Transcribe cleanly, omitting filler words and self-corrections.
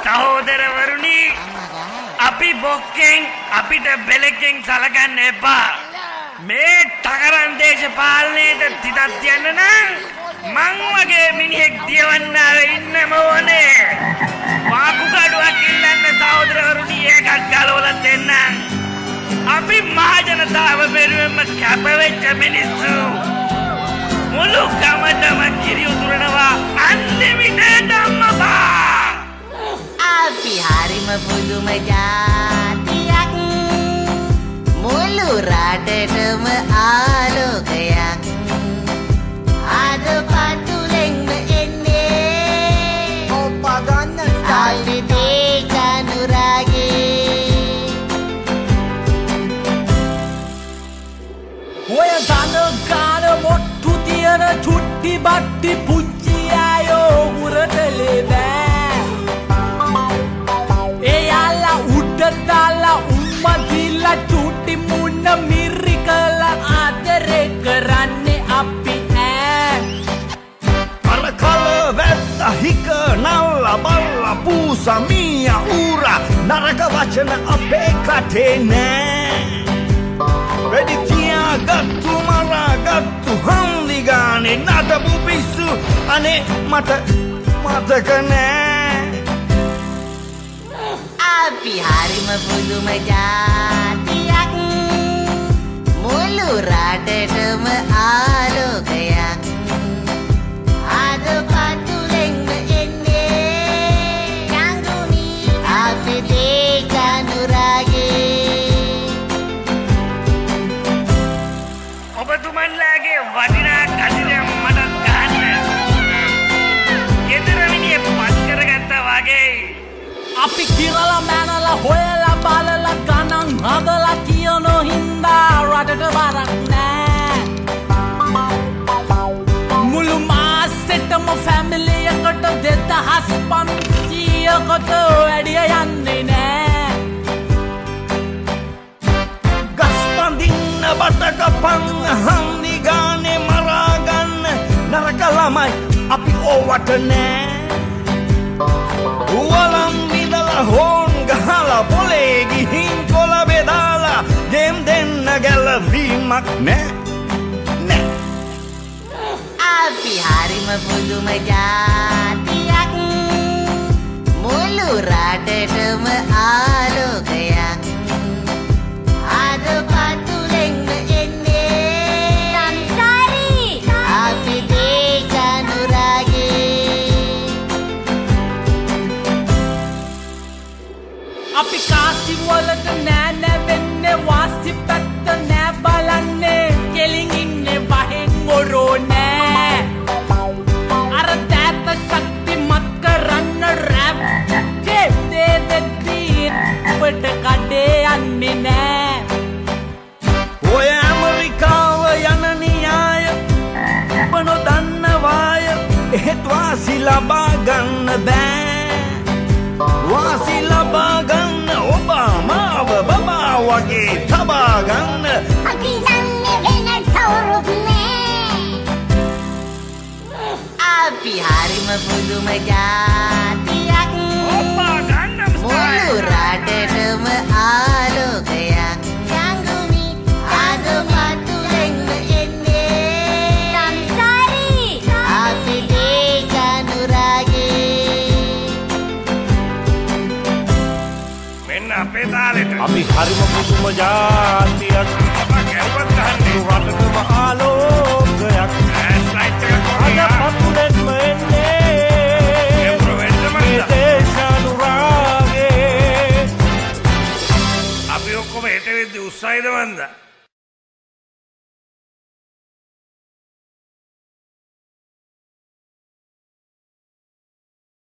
සහෝදරවරුනි අපි බොක්කෙන් අපිට බෙලෙක්ෙන් සලකන්න එපා. මේ ටකරන් දේශපාලනයට තිතක් තියන්න නම් මං වගේ මිනිහෙක් දියවන්නාවේ ඉන්නම ඕනේ. වාකු කඩුවක් ඉල්ලන්න සහෝදරවරුනි ඒකක් ගලවලා දෙන්නම්. අපි මහ ජනතාව වෙනුවෙන්ම කැප වෙච්ච මිනිස්සු. මුළු ගමටම කිරි උතුරනවා අන්ලිමිටඩ් අම්මා. අපි හරිම පුදුම ජාතියක් මුළු රටටම ආලෝකයක් අද පතුලෙන්ම එන්නේ ඔප ගන්න අපි දේශනුරාගේ ඔය ගන මොට්ටු තියන චුට්ටි බට්ටි පුච්චි අයෝ උරටලේ බෑ. එයාලා උඩ දාලා උම්මදිලා චුට්ටි මුන්න මිරි කළා ආදරේ කරන්නේ අපි ඈ. අර කල වැත්ත හික නල්ල බල්ල පූස මීය ඌර නරක වචන අපේ කටේ නෑ. වෙඩි තියාගත්තු මරාගත්තු හන්දි ගානේ නටපු පිස්සු අනේ මට මතක නෑ. අපි හරිම පුදුම ජාතියක් මුළු රටටම ආලෝකයක් අද පතුලෙන්ම එන්නේ යංගුනි අපි දේශනුරාගේ. ඔබතුමන්ලාගේ වටිනා කසිරයක් මටත් ගන්න. ගෙදර මිනිහෙ පස් කරගත්තා වගේ. අපි කිරලා මැනලා හොයලා බලලා ගණන් හදලා කියන හින්දා රටට බරක් නෑ. මුළු මාසෙටම ෆැමිලි එකට 2500කට වැඩිය යන්නේ නෑ. ගස් බඳින්න බට කපන්න හන්දි ගානේ මරාගන්න නරක ළමයි අපි ඕවට නෑ. වලම් විදලා හෝන් ගහලා පොලේ ගිහින් කොළ බෙදාලා ගෙම් දෙන්න ගැලවීමක් නෑ. අපි හරිම පුදුම ජාතියක් මුළු රටටම ආලෝකයක් අද පතුලෙන්ම එන්නේ සංසාරි අපි දේශනුරාගේ. අපි කාසි වලට නෑ නැවෙන්නේ වාසි පැත්ත නෑ බලන්නේ කෙලින් ඉන්නේ වහෙන් ඔරෝ නෑ. අර තාත්ත ශක්තිමත් කරන්න රැප් ජෙබ් දෙද්දී අපට කඩේ යන්නේ නෑ. ඔය ඇමරිකාව යන න්‍යාය ඔබ නොදන්නවාය එහෙත් වාසි ලබා ගන්න බෑ. වාසි ලබා ගන්න ඔබාමාව බබා වගේ තබා ගන්න අපි දන්නේ වෙන කවුරුත් නෑ. අපි හරිම පුදුම ජාතියක් මුළු රටටම ආලෝකයක් යංගුනි අද පතුලෙන්ම එන්නේ සංසාරි අපි දේශනුරාගේ. මෙන්න අපේ තාලෙට අපි හරිම පුදුම ජාතියක් කැරුවත් ගහන්නේ රටටම ආලෝකයක් ලයිට් එක අද පතුලෙන්ම එන්නේ දේශනුරාගේ. අපි ඔක්කොම හෙට වෙද්දි උත්සාහයද මන්ද?